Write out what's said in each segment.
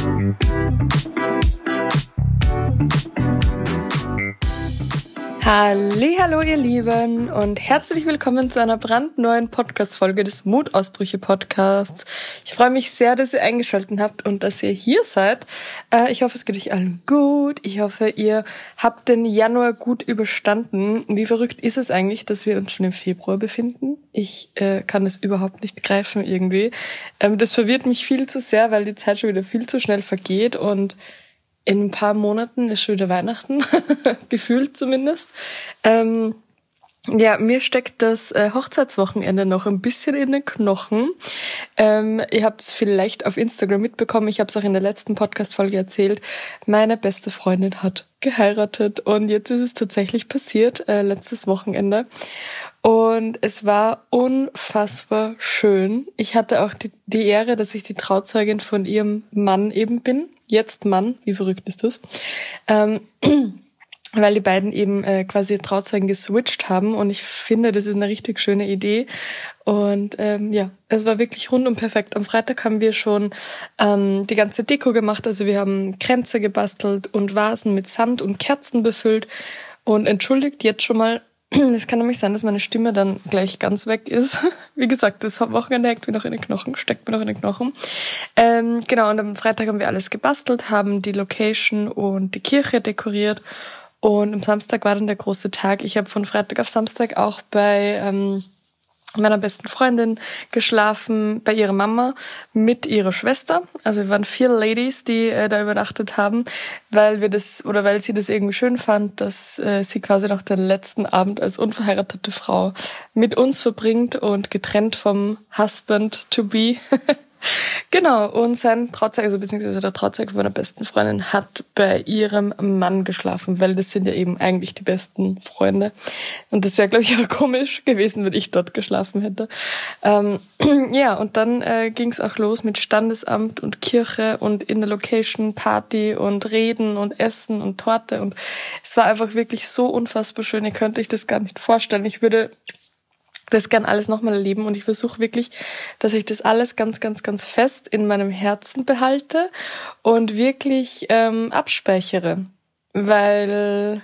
Hallihallo ihr Lieben und herzlich willkommen zu einer brandneuen Podcast-Folge des Mutausbrüche-Podcasts. Ich freue mich sehr, dass ihr eingeschaltet habt und dass ihr hier seid. Ich hoffe, es geht euch allen gut. Ich hoffe, ihr habt den Januar gut überstanden. Wie verrückt ist es eigentlich, dass wir uns schon im Februar befinden? Ich kann es überhaupt nicht greifen irgendwie. Das verwirrt mich viel zu sehr, weil die Zeit schon wieder viel zu schnell vergeht und in ein paar Monaten ist schon wieder Weihnachten, gefühlt zumindest. Mir steckt das Hochzeitswochenende noch ein bisschen in den Knochen. Ihr habt es vielleicht auf Instagram mitbekommen, ich habe es auch in der letzten Podcast-Folge erzählt. Meine beste Freundin hat geheiratet und jetzt ist es tatsächlich passiert, letztes Wochenende. Und es war unfassbar schön. Ich hatte auch die Ehre, dass ich die Trauzeugin von ihrem Mann eben bin. Jetzt Mann, wie verrückt ist das? Weil die beiden eben quasi Trauzeugen geswitcht haben und ich finde, das ist eine richtig schöne Idee. Und es war wirklich rundum perfekt. Am Freitag haben wir schon die ganze Deko gemacht. Also wir haben Kränze gebastelt und Vasen mit Sand und Kerzen befüllt. Und entschuldigt jetzt schon mal, es kann nämlich sein, dass meine Stimme dann gleich ganz weg ist. Wie gesagt, das Wochenende hängt mir noch in den Knochen, steckt mir noch in den Knochen. Und am Freitag haben wir alles gebastelt, haben die Location und die Kirche dekoriert. Und am Samstag war dann der große Tag. Ich habe von Freitag auf Samstag auch bei meiner besten Freundin geschlafen, bei ihrer Mama mit ihrer Schwester. Also wir waren 4 Ladies, die da übernachtet haben, weil sie das irgendwie schön fand, dass sie quasi noch den letzten Abend als unverheiratete Frau mit uns verbringt und getrennt vom Husband to be. Genau, und sein Trauzeuge, also beziehungsweise der Trauzeuge meiner besten Freundin hat bei ihrem Mann geschlafen, weil das sind ja eben eigentlich die besten Freunde. Und das wäre, glaube ich, auch komisch gewesen, wenn ich dort geschlafen hätte. Und dann ging es auch los mit Standesamt und Kirche und in der Location Party und Reden und Essen und Torte. Und es war einfach wirklich so unfassbar schön, ihr könnt euch das gar nicht vorstellen. Ich würde das gern alles nochmal erleben und ich versuche wirklich, dass ich das alles ganz, ganz, ganz fest in meinem Herzen behalte und wirklich abspeichere, weil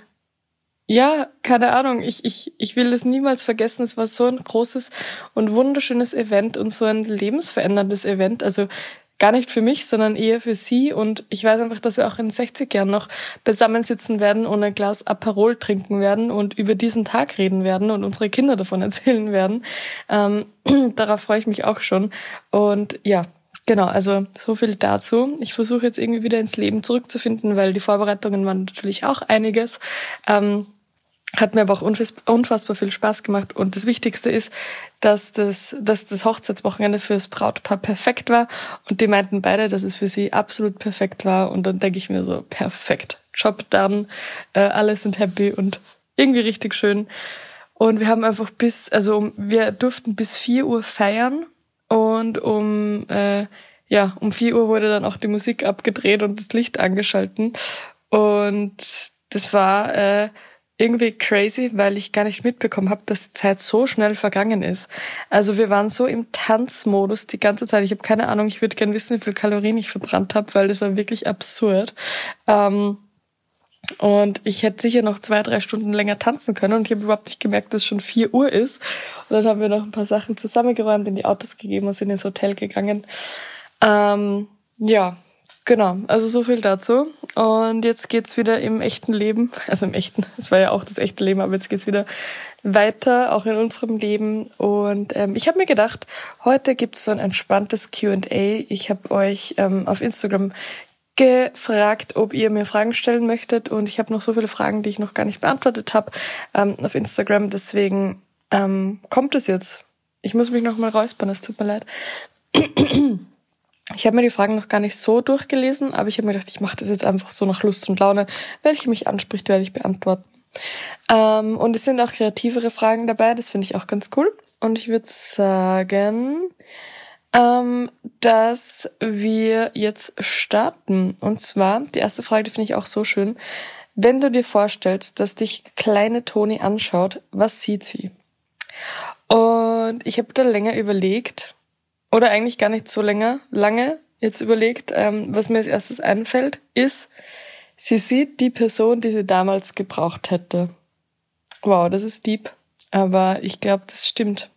keine Ahnung, ich will das niemals vergessen, es war so ein großes und wunderschönes Event und so ein lebensveränderndes Event, also gar nicht für mich, sondern eher für sie. Und ich weiß einfach, dass wir auch in 60 Jahren noch beisammensitzen werden und ein Glas Aperol trinken werden und über diesen Tag reden werden und unsere Kinder davon erzählen werden. Darauf freue ich mich auch schon. Und ja, genau, also so viel dazu. Ich versuche jetzt irgendwie wieder ins Leben zurückzufinden, weil die Vorbereitungen waren natürlich auch einiges. Hat mir aber auch unfassbar viel Spaß gemacht und das Wichtigste ist, dass das Hochzeitswochenende fürs Brautpaar perfekt war und die meinten beide, dass es für sie absolut perfekt war und dann denke ich mir so, perfekt, Job done, alle sind happy und irgendwie richtig schön und wir haben einfach wir durften bis 4 Uhr feiern und um 4 Uhr wurde dann auch die Musik abgedreht und das Licht angeschalten und das war irgendwie crazy, weil ich gar nicht mitbekommen habe, dass die Zeit so schnell vergangen ist. Also wir waren so im Tanzmodus die ganze Zeit. Ich habe keine Ahnung, ich würde gerne wissen, wie viel Kalorien ich verbrannt habe, weil das war wirklich absurd. Und ich hätte sicher noch 2-3 Stunden länger tanzen können und ich habe überhaupt nicht gemerkt, dass es schon 4 Uhr ist. Und dann haben wir noch ein paar Sachen zusammengeräumt, in die Autos gegeben und sind ins Hotel gegangen. Genau, also so viel dazu. Und jetzt geht's wieder im echten Leben, also im echten, es war ja auch das echte Leben, aber jetzt geht's wieder weiter, auch in unserem Leben. Und ich habe mir gedacht, heute gibt's so ein entspanntes Q&A. Ich habe euch auf Instagram gefragt, ob ihr mir Fragen stellen möchtet. Und ich habe noch so viele Fragen, die ich noch gar nicht beantwortet habe auf Instagram. Deswegen kommt es jetzt. Ich muss mich noch mal räuspern, es tut mir leid. Ich habe mir die Fragen noch gar nicht so durchgelesen, aber ich habe mir gedacht, ich mache das jetzt einfach so nach Lust und Laune. Welche mich anspricht, werde ich beantworten. Und es sind auch kreativere Fragen dabei, das finde ich auch ganz cool. Und ich würde sagen, dass wir jetzt starten. Und zwar, die erste Frage, die finde ich auch so schön. Wenn du dir vorstellst, dass dich kleine Toni anschaut, was sieht sie? Und ich habe da länger überlegt, oder eigentlich gar nicht so lange, jetzt überlegt, was mir als erstes einfällt, ist, sie sieht die Person, die sie damals gebraucht hätte. Wow, das ist deep. Aber ich glaube, das stimmt.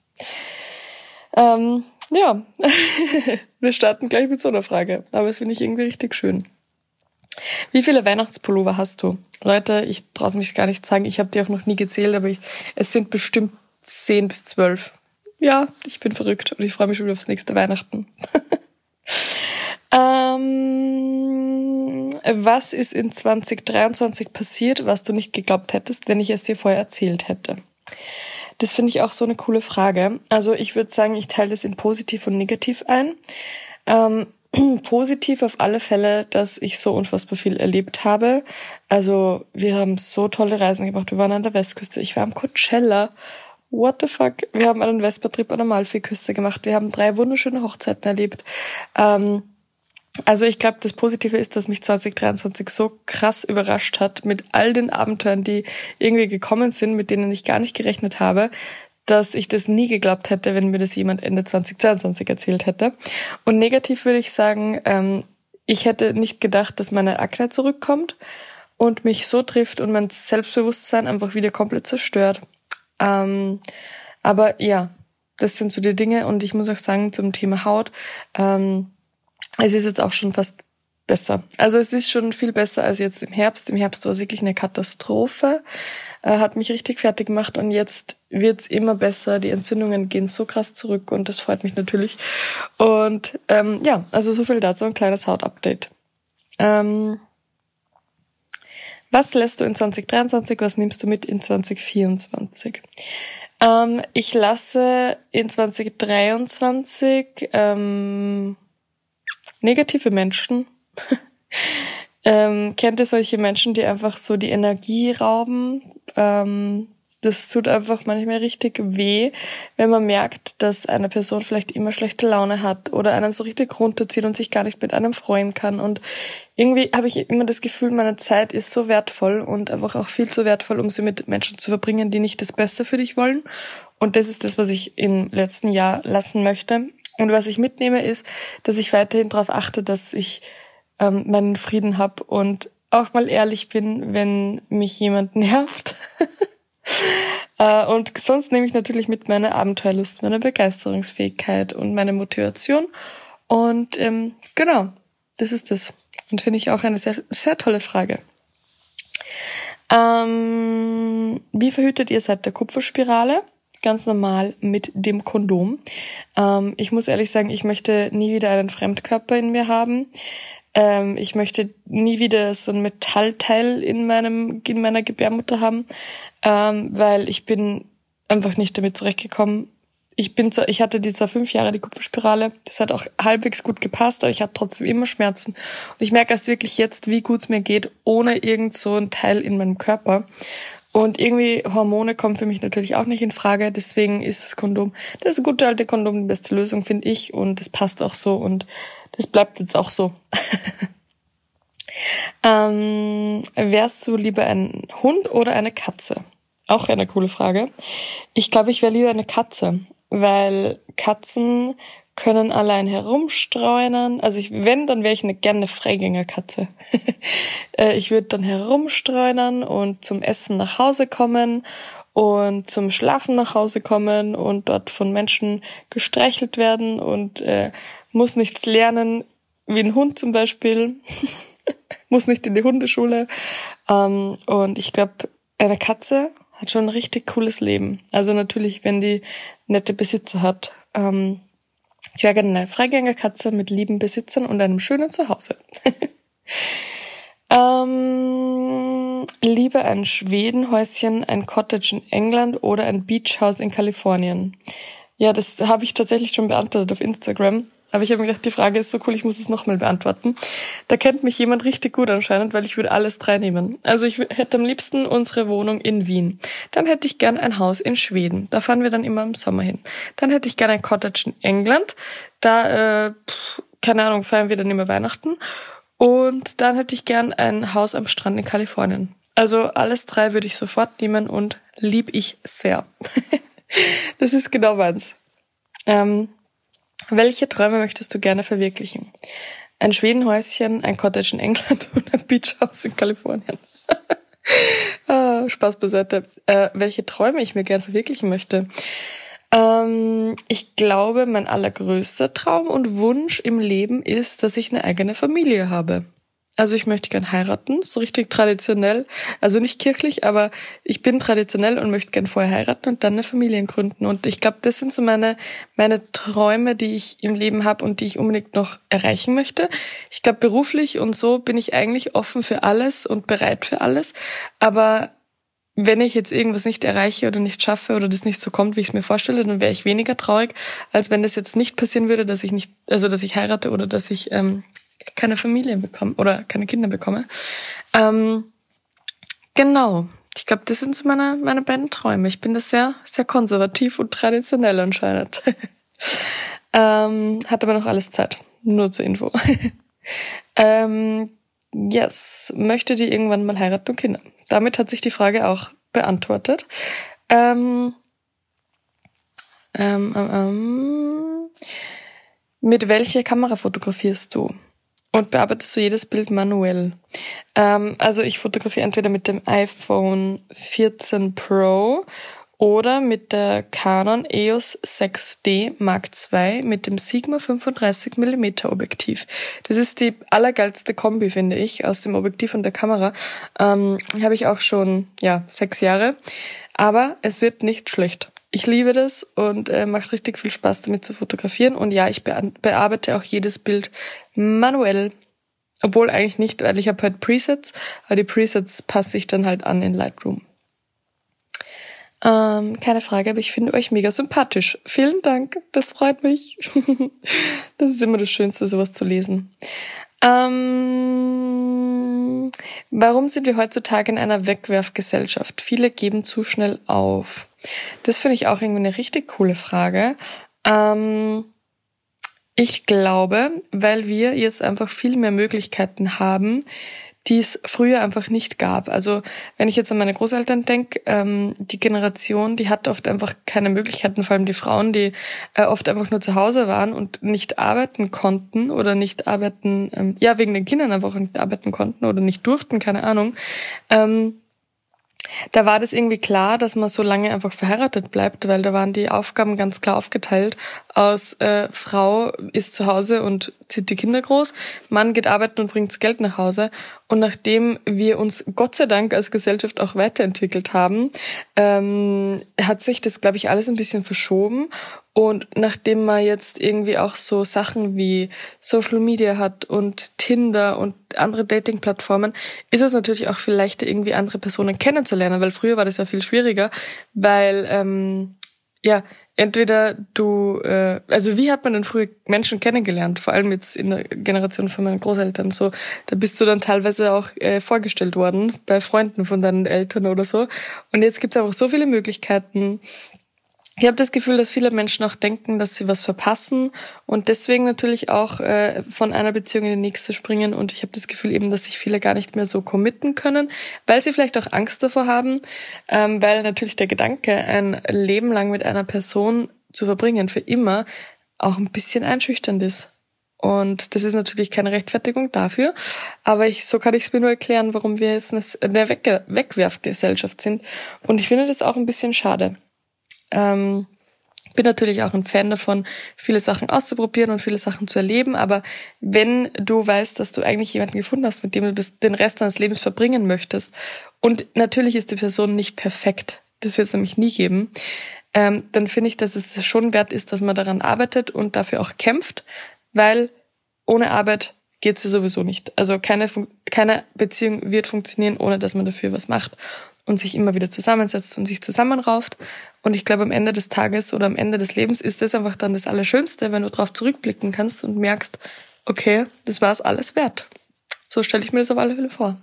Ja, wir starten gleich mit so einer Frage. Aber das finde ich irgendwie richtig schön. Wie viele Weihnachtspullover hast du? Leute, ich traue mich gar nicht sagen. Ich habe die auch noch nie gezählt, aber es sind bestimmt 10 bis 12. Ja, ich bin verrückt und ich freue mich schon wieder aufs nächste Weihnachten. Was ist in 2023 passiert, was du nicht geglaubt hättest, wenn ich es dir vorher erzählt hätte? Das finde ich auch so eine coole Frage. Also ich würde sagen, ich teile das in positiv und negativ ein. Positiv auf alle Fälle, dass ich so unfassbar viel erlebt habe. Also wir haben so tolle Reisen gemacht. Wir waren an der Westküste. Ich war am Coachella. What the fuck? Wir haben einen Vespa-Trip an der Amalfiküste gemacht. Wir haben 3 wunderschöne Hochzeiten erlebt. Also ich glaube, das Positive ist, dass mich 2023 so krass überrascht hat mit all den Abenteuern, die irgendwie gekommen sind, mit denen ich gar nicht gerechnet habe, dass ich das nie geglaubt hätte, wenn mir das jemand Ende 2022 erzählt hätte. Und negativ würde ich sagen, ich hätte nicht gedacht, dass meine Akne zurückkommt und mich so trifft und mein Selbstbewusstsein einfach wieder komplett zerstört. Aber ja, das sind so die Dinge und ich muss auch sagen, zum Thema Haut, es ist jetzt auch schon fast besser. Also es ist schon viel besser als jetzt im Herbst. Im Herbst war es wirklich eine Katastrophe. Hat mich richtig fertig gemacht und jetzt wird's immer besser. Die Entzündungen gehen so krass zurück und das freut mich natürlich. Und ja, also so viel dazu, ein kleines Hautupdate. Was lässt du in 2023, was nimmst du mit in 2024? Ich lasse in 2023 negative Menschen. Kennt ihr solche Menschen, die einfach so die Energie rauben? Das tut einfach manchmal richtig weh, wenn man merkt, dass eine Person vielleicht immer schlechte Laune hat oder einen so richtig runterzieht und sich gar nicht mit einem freuen kann. Und irgendwie habe ich immer das Gefühl, meine Zeit ist so wertvoll und einfach auch viel zu wertvoll, um sie mit Menschen zu verbringen, die nicht das Beste für dich wollen. Und das ist das, was ich im letzten Jahr lassen möchte. Und was ich mitnehme, ist, dass ich weiterhin darauf achte, dass ich meinen Frieden habe und auch mal ehrlich bin, wenn mich jemand nervt. Und sonst nehme ich natürlich mit meine Abenteuerlust, meine Begeisterungsfähigkeit und meine Motivation. Und genau, das ist das. Und finde ich auch eine sehr, sehr tolle Frage. Wie verhütet ihr seit der Kupferspirale? Ganz normal mit dem Kondom. Ich muss ehrlich sagen, ich möchte nie wieder einen Fremdkörper in mir haben. Ich möchte nie wieder so ein Metallteil in meiner Gebärmutter haben, weil ich bin einfach nicht damit zurechtgekommen. Ich hatte die zwar 5 Jahre, die Kupferspirale, das hat auch halbwegs gut gepasst, aber ich hatte trotzdem immer Schmerzen. Und ich merke erst wirklich jetzt, wie gut es mir geht, ohne irgend so ein Teil in meinem Körper. Und irgendwie Hormone kommen für mich natürlich auch nicht in Frage, deswegen ist das gute alte Kondom die beste Lösung, finde ich, und das passt auch so und das bleibt jetzt auch so. Wärst du lieber ein Hund oder eine Katze? Auch eine coole Frage. Ich glaube, ich wäre lieber eine Katze, weil Katzen können allein herumstreunern. Also dann wäre ich gerne eine Freigängerkatze. Ich würde dann herumstreunern und zum Essen nach Hause kommen und zum Schlafen nach Hause kommen und dort von Menschen gestreichelt werden und muss nichts lernen, wie ein Hund zum Beispiel. Muss nicht in die Hundeschule. Und ich glaube, eine Katze hat schon ein richtig cooles Leben. Also natürlich, wenn die nette Besitzer hat. Ich wäre gerne eine Freigängerkatze mit lieben Besitzern und einem schönen Zuhause. Lieber ein Schwedenhäuschen, ein Cottage in England oder ein Beachhaus in Kalifornien? Ja, das habe ich tatsächlich schon beantwortet auf Instagram. Aber ich habe mir gedacht, die Frage ist so cool, ich muss es nochmal beantworten. Da kennt mich jemand richtig gut anscheinend, weil ich würde alles 3 nehmen. Also ich hätte am liebsten unsere Wohnung in Wien. Dann hätte ich gern ein Haus in Schweden. Da fahren wir dann immer im Sommer hin. Dann hätte ich gern ein Cottage in England. Da, keine Ahnung, feiern wir dann immer Weihnachten. Und dann hätte ich gern ein Haus am Strand in Kalifornien. Also alles 3 würde ich sofort nehmen und lieb ich sehr. Das ist genau meins. Welche Träume möchtest du gerne verwirklichen? Ein Schwedenhäuschen, ein Cottage in England und ein Beachhaus in Kalifornien. Spaß beiseite. Welche Träume ich mir gerne verwirklichen möchte? Ich glaube, mein allergrößter Traum und Wunsch im Leben ist, dass ich eine eigene Familie habe. Also ich möchte gern heiraten, so richtig traditionell, also nicht kirchlich, aber ich bin traditionell und möchte gern vorher heiraten und dann eine Familie gründen. Und ich glaube, das sind so meine Träume, die ich im Leben habe und die ich unbedingt noch erreichen möchte. Ich glaube, beruflich und so bin ich eigentlich offen für alles und bereit für alles. Aber wenn ich jetzt irgendwas nicht erreiche oder nicht schaffe oder das nicht so kommt, wie ich es mir vorstelle, dann wäre ich weniger traurig, als wenn das jetzt nicht passieren würde, dass ich heirate oder dass ich keine Familie bekomme oder keine Kinder bekomme. Genau. Ich glaube, das sind so meine beiden Träume. Ich bin da sehr, sehr konservativ und traditionell anscheinend. Hat aber noch alles Zeit. Nur zur Info. Yes. Möchte die irgendwann mal heiraten und Kinder? Damit hat sich die Frage auch beantwortet. Mit welcher Kamera fotografierst du? Und bearbeitest du jedes Bild manuell? Also ich fotografiere entweder mit dem iPhone 14 Pro oder mit der Canon EOS 6D Mark II mit dem Sigma 35mm Objektiv. Das ist die allergeilste Kombi, finde ich, aus dem Objektiv und der Kamera. Habe ich auch schon 6 Jahre. Aber es wird nicht schlecht. Ich liebe das und macht richtig viel Spaß, damit zu fotografieren. Und ja, ich bearbeite auch jedes Bild manuell. Obwohl eigentlich nicht, weil ich habe halt Presets, aber die Presets passe ich dann halt an in Lightroom. Keine Frage, aber ich finde euch mega sympathisch. Vielen Dank, das freut mich. Das ist immer das Schönste, sowas zu lesen. Warum sind wir heutzutage in einer Wegwerfgesellschaft? Viele geben zu schnell auf. Das finde ich auch irgendwie eine richtig coole Frage. Ich glaube, weil wir jetzt einfach viel mehr Möglichkeiten haben, die es früher einfach nicht gab. Also wenn ich jetzt an meine Großeltern denke, die Generation, die hat oft einfach keine Möglichkeiten, vor allem die Frauen, die oft einfach nur zu Hause waren und nicht arbeiten konnten oder nicht arbeiten, wegen den Kindern einfach nicht arbeiten konnten oder nicht durften, keine Ahnung. Da war das irgendwie klar, dass man so lange einfach verheiratet bleibt, weil da waren die Aufgaben ganz klar aufgeteilt aus Frau ist zu Hause und zieht die Kinder groß, Mann geht arbeiten und bringt das Geld nach Hause. Und nachdem wir uns Gott sei Dank als Gesellschaft auch weiterentwickelt haben, hat sich das, glaube ich, alles ein bisschen verschoben. Und nachdem man jetzt irgendwie auch so Sachen wie Social Media hat und Tinder und andere Dating-Plattformen, ist es natürlich auch viel leichter, irgendwie andere Personen kennenzulernen, weil früher war das ja viel schwieriger, weil, entweder wie hat man denn früher Menschen kennengelernt? Vor allem jetzt in der Generation von meinen Großeltern so, da bist du dann teilweise auch vorgestellt worden bei Freunden von deinen Eltern oder so. Und jetzt gibt's einfach so viele Möglichkeiten. Ich habe das Gefühl, dass viele Menschen auch denken, dass sie was verpassen und deswegen natürlich auch von einer Beziehung in die nächste springen. Und ich habe das Gefühl eben, dass sich viele gar nicht mehr so committen können, weil sie vielleicht auch Angst davor haben, weil natürlich der Gedanke, ein Leben lang mit einer Person zu verbringen, für immer, auch ein bisschen einschüchternd ist. Und das ist natürlich keine Rechtfertigung dafür, aber so kann ich es mir nur erklären, warum wir jetzt eine Wegwerfgesellschaft sind. Und ich finde das auch ein bisschen schade. Bin natürlich auch ein Fan davon, viele Sachen auszuprobieren und viele Sachen zu erleben, aber wenn du weißt, dass du eigentlich jemanden gefunden hast, mit dem du den Rest deines Lebens verbringen möchtest und natürlich ist die Person nicht perfekt, das wird es nämlich nie geben, dann finde ich, dass es schon wert ist, dass man daran arbeitet und dafür auch kämpft, weil ohne Arbeit geht's ja sowieso nicht. Also keine Beziehung wird funktionieren, ohne dass man dafür was macht und sich immer wieder zusammensetzt und sich zusammenrauft. Und ich glaube, am Ende des Tages oder am Ende des Lebens ist das einfach dann das Allerschönste, wenn du drauf zurückblicken kannst und merkst, okay, das war es alles wert. So stelle ich mir das auf alle Fälle vor.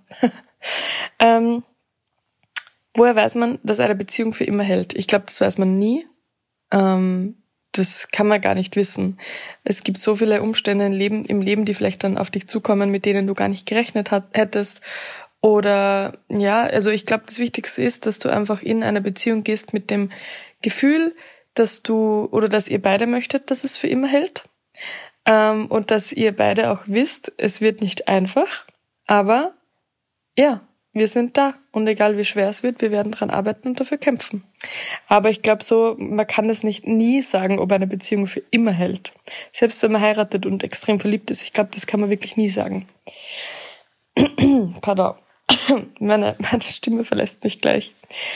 Woher weiß man, dass eine Beziehung für immer hält? Ich glaube, das weiß man nie. Das kann man gar nicht wissen. Es gibt so viele Umstände im Leben, die vielleicht dann auf dich zukommen, mit denen du gar nicht gerechnet hättest. Oder also ich glaube, das Wichtigste ist, dass du einfach in eine Beziehung gehst mit dem Gefühl, dass ihr beide möchtet, dass es für immer hält. Und dass ihr beide auch wisst, es wird nicht einfach, aber ja, wir sind da und egal wie schwer es wird, wir werden dran arbeiten und dafür kämpfen. Aber ich glaube so, man kann es nicht nie sagen, ob eine Beziehung für immer hält. Selbst wenn man heiratet und extrem verliebt ist, ich glaube, das kann man wirklich nie sagen. Pardon, meine Stimme verlässt mich gleich.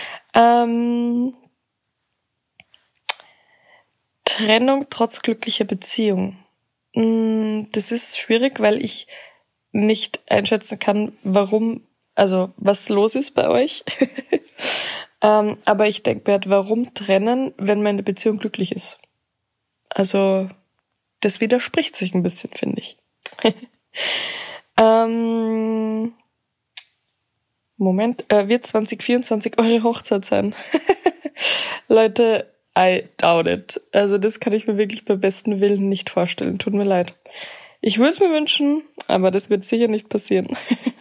Trennung trotz glücklicher Beziehung. Das ist schwierig, weil ich nicht einschätzen kann, was los ist bei euch. Aber ich denke mir halt, warum trennen, wenn man in der Beziehung glücklich ist? Also, das widerspricht sich ein bisschen, finde ich. Moment, wird 2024 eure Hochzeit sein? Leute, I doubt it. Also das kann ich mir wirklich beim besten Willen nicht vorstellen. Tut mir leid. Ich würde es mir wünschen, aber das wird sicher nicht passieren.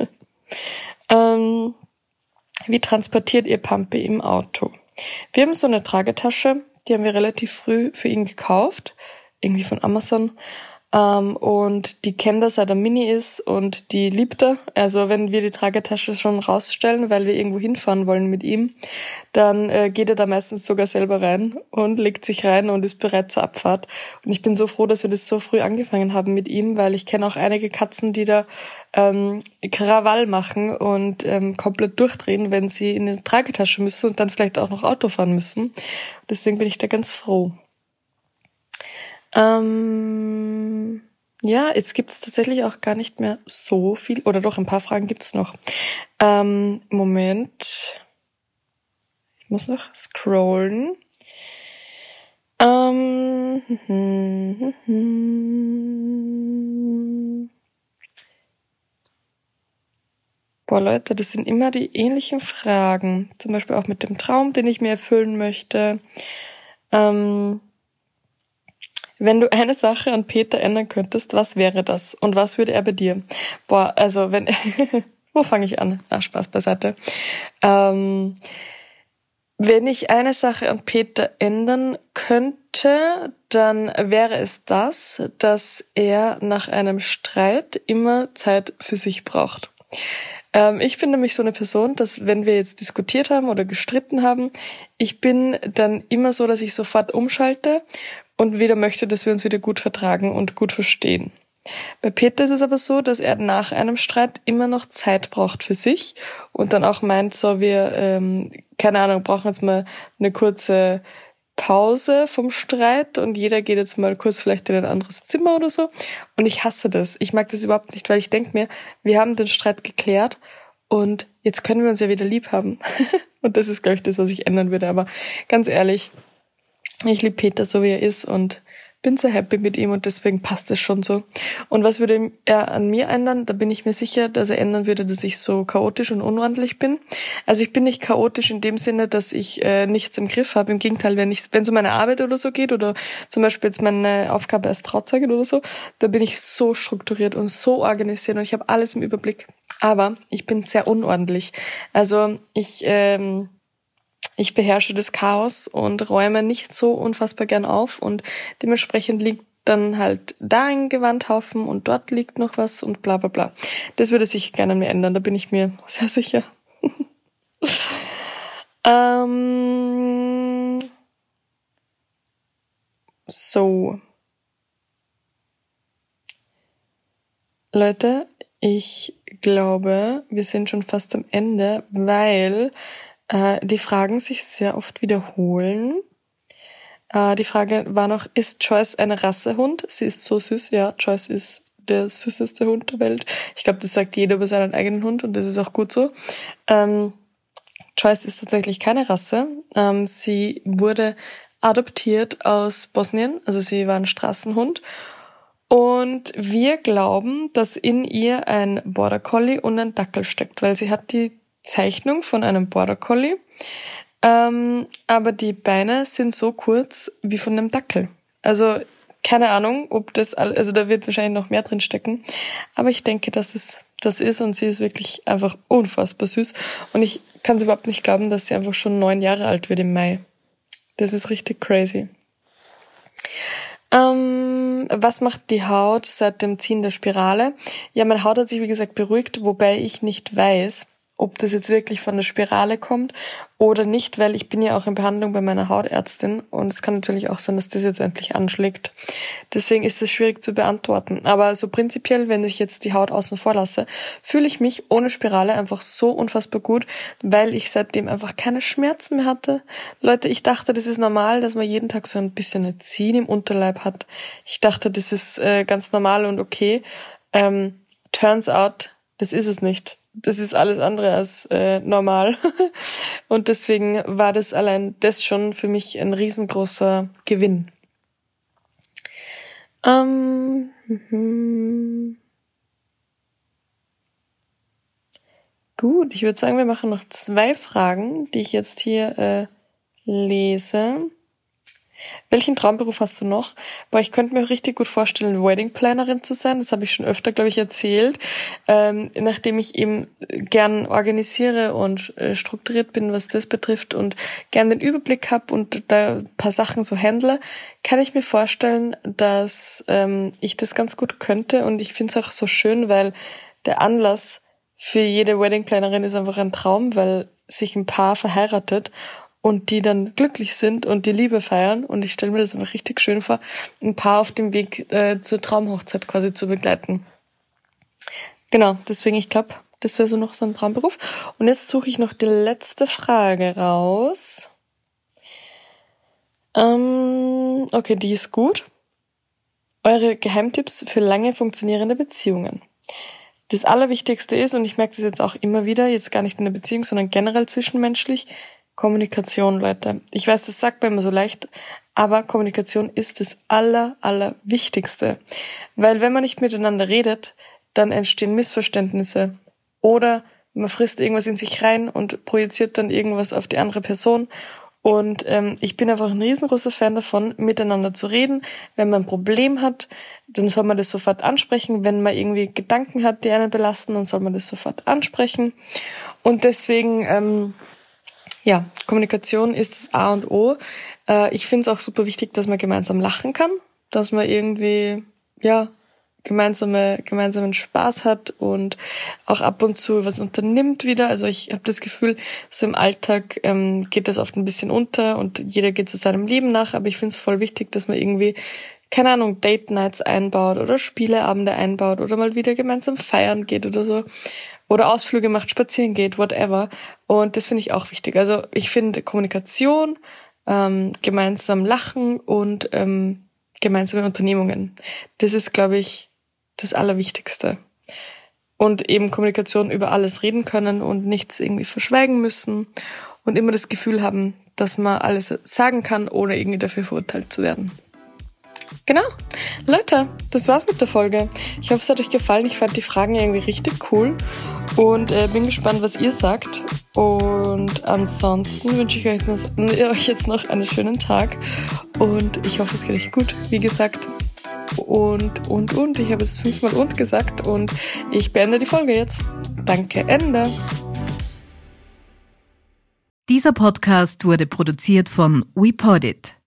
Wie transportiert ihr Pampi im Auto? Wir haben so eine Tragetasche, die haben wir relativ früh für ihn gekauft, irgendwie von Amazon. Und die kennt er, seit er Mini ist und die liebt er. Also wenn wir die Tragetasche schon rausstellen, weil wir irgendwo hinfahren wollen mit ihm, dann geht er da meistens sogar selber rein und legt sich rein und ist bereit zur Abfahrt. Und ich bin so froh, dass wir das so früh angefangen haben mit ihm, weil ich kenne auch einige Katzen, die da Krawall machen und komplett durchdrehen, wenn sie in eine Tragetasche müssen und dann vielleicht auch noch Auto fahren müssen. Deswegen bin ich da ganz froh. Ja, jetzt gibt's tatsächlich auch gar nicht mehr so viel, oder doch, ein paar Fragen gibt's noch. Moment. Ich muss noch scrollen. Boah, Leute, das sind immer die ähnlichen Fragen. Zum Beispiel auch mit dem Traum, den ich mir erfüllen möchte. Wenn du eine Sache an Peter ändern könntest, was wäre das? Und was würde er bei dir? Boah, also wo fange ich an? Spaß beiseite. Wenn ich eine Sache an Peter ändern könnte, dann wäre es das, dass er nach einem Streit immer Zeit für sich braucht. Ich bin nämlich so eine Person, dass wenn wir jetzt diskutiert haben oder gestritten haben, ich bin dann immer so, dass ich sofort umschalte und wieder möchte, dass wir uns wieder gut vertragen und gut verstehen. Bei Peter ist es aber so, dass er nach einem Streit immer noch Zeit braucht für sich und dann auch meint, so wir, keine Ahnung, brauchen jetzt mal eine kurze Pause vom Streit und jeder geht jetzt mal kurz vielleicht in ein anderes Zimmer oder so. Und ich hasse das. Ich mag das überhaupt nicht, weil ich denke mir, wir haben den Streit geklärt und jetzt können wir uns ja wieder lieb haben. Und das ist, glaube ich, das, was ich ändern würde. Aber ganz ehrlich, ich liebe Peter so, wie er ist und bin sehr happy mit ihm und deswegen passt es schon so. Und was würde er an mir ändern? Da bin ich mir sicher, dass er ändern würde, dass ich so chaotisch und unordentlich bin. Also ich bin nicht chaotisch in dem Sinne, dass ich nichts im Griff habe. Im Gegenteil, wenn es um meine Arbeit oder so geht oder zum Beispiel jetzt meine Aufgabe als Trauzeugin oder so, da bin ich so strukturiert und so organisiert und ich habe alles im Überblick. Aber ich bin sehr unordentlich. Also ich beherrsche das Chaos und räume nicht so unfassbar gern auf und dementsprechend liegt dann halt da ein Gewandhaufen und dort liegt noch was und bla bla bla. Das würde sich gerne an mir ändern, da bin ich mir sehr sicher. So. Leute, ich glaube, wir sind schon fast am Ende, weil die Fragen sich sehr oft wiederholen. Die Frage war noch, ist Joyce eine Rassehund? Sie ist so süß. Ja, Joyce ist der süßeste Hund der Welt. Ich glaube, das sagt jeder über seinen eigenen Hund und das ist auch gut so. Joyce ist tatsächlich keine Rasse. Sie wurde adoptiert aus Bosnien, also sie war ein Straßenhund. Und wir glauben, dass in ihr ein Border Collie und ein Dackel steckt, weil sie hat die Zeichnung von einem Border Collie, aber die Beine sind so kurz wie von einem Dackel. Also keine Ahnung, ob das, also da wird wahrscheinlich noch mehr drin stecken, aber ich denke, dass es das ist und sie ist wirklich einfach unfassbar süß und ich kann es überhaupt nicht glauben, dass sie einfach schon 9 Jahre alt wird im Mai. Das ist richtig crazy. Was macht die Haut seit dem Ziehen der Spirale? Ja, meine Haut hat sich, wie gesagt, beruhigt, wobei ich nicht weiß, ob das jetzt wirklich von der Spirale kommt oder nicht, weil ich bin ja auch in Behandlung bei meiner Hautärztin und es kann natürlich auch sein, dass das jetzt endlich anschlägt. Deswegen ist es schwierig zu beantworten. Aber so prinzipiell, wenn ich jetzt die Haut außen vor lasse, fühle ich mich ohne Spirale einfach so unfassbar gut, weil ich seitdem einfach keine Schmerzen mehr hatte. Leute, ich dachte, das ist normal, dass man jeden Tag so ein bisschen ein Ziehen im Unterleib hat. Ich dachte, das ist ganz normal und okay. Turns out, das ist es nicht. Das ist alles andere als normal. Und deswegen war das allein das schon für mich ein riesengroßer Gewinn. Gut, ich würde sagen, wir machen noch 2 Fragen, die ich jetzt hier lese. Welchen Traumberuf hast du noch? Boah, ich könnte mir richtig gut vorstellen, Wedding-Plannerin zu sein. Das habe ich schon öfter, glaube ich, erzählt. Nachdem ich eben gern organisiere und strukturiert bin, was das betrifft und gern den Überblick habe und da ein paar Sachen so handle, kann ich mir vorstellen, dass ich das ganz gut könnte. Und ich finde es auch so schön, weil der Anlass für jede Wedding-Plannerin ist einfach ein Traum, weil sich ein Paar verheiratet und die dann glücklich sind und die Liebe feiern. Und ich stelle mir das einfach richtig schön vor, ein Paar auf dem Weg zur Traumhochzeit quasi zu begleiten. Genau, deswegen, ich glaube, das wäre so noch so ein Traumberuf. Und jetzt suche ich noch die letzte Frage raus. Okay, die ist gut. Eure Geheimtipps für lange funktionierende Beziehungen. Das Allerwichtigste ist, und ich merke das jetzt auch immer wieder, jetzt gar nicht in der Beziehung, sondern generell zwischenmenschlich, Kommunikation, Leute. Ich weiß, das sagt man immer so leicht, aber Kommunikation ist das Allerwichtigste. Weil wenn man nicht miteinander redet, dann entstehen Missverständnisse. Oder man frisst irgendwas in sich rein und projiziert dann irgendwas auf die andere Person. Und ich bin einfach ein riesengroßer Fan davon, miteinander zu reden. Wenn man ein Problem hat, dann soll man das sofort ansprechen. Wenn man irgendwie Gedanken hat, die einen belasten, dann soll man das sofort ansprechen. Und deswegen ja, Kommunikation ist das A und O. Ich finde es auch super wichtig, dass man gemeinsam lachen kann, dass man irgendwie, ja, gemeinsamen Spaß hat und auch ab und zu was unternimmt wieder. Also ich habe das Gefühl, so im Alltag geht das oft ein bisschen unter und jeder geht zu seinem Leben nach, aber ich finde es voll wichtig, dass man irgendwie, keine Ahnung, Date-Nights einbaut oder Spieleabende einbaut oder mal wieder gemeinsam feiern geht oder so. Oder Ausflüge macht, spazieren geht, whatever. Und das finde ich auch wichtig. Also ich finde Kommunikation, gemeinsam lachen und gemeinsame Unternehmungen. Das ist, glaube ich, das Allerwichtigste. Und eben Kommunikation über alles reden können und nichts irgendwie verschweigen müssen und immer das Gefühl haben, dass man alles sagen kann, ohne irgendwie dafür verurteilt zu werden. Genau. Leute, das war's mit der Folge. Ich hoffe, es hat euch gefallen. Ich fand die Fragen irgendwie richtig cool und bin gespannt, was ihr sagt. Und ansonsten wünsche ich euch jetzt noch einen schönen Tag und ich hoffe, es geht euch gut, wie gesagt. Und. Ich habe jetzt 5-mal und gesagt und ich beende die Folge jetzt. Danke, Ende. Dieser Podcast wurde produziert von WePodit.